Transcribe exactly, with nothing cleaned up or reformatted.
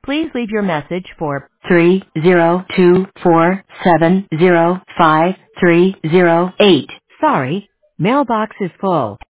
Please leave your message for three zero two four seven zero five three zero eight. Sorry, mailbox is full.